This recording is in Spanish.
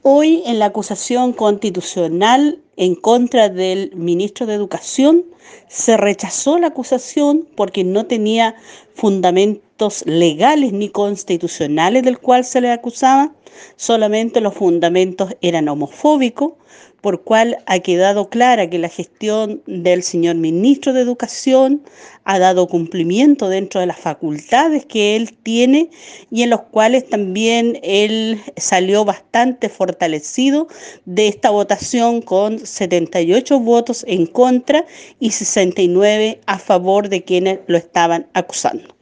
Hoy, en la acusación constitucional en contra del ministro de Educación, se rechazó la acusación porque no tenía fundamentos legales ni constitucionales del cual se le acusaba, solamente los fundamentos eran homofóbicos, por cual ha quedado clara que la gestión del señor ministro de Educación ha dado cumplimiento dentro de las facultades que él tiene y en los cuales también él salió bastante fortalecido de esta votación con 78 votos en contra y 69 a favor de quienes lo estaban acusando.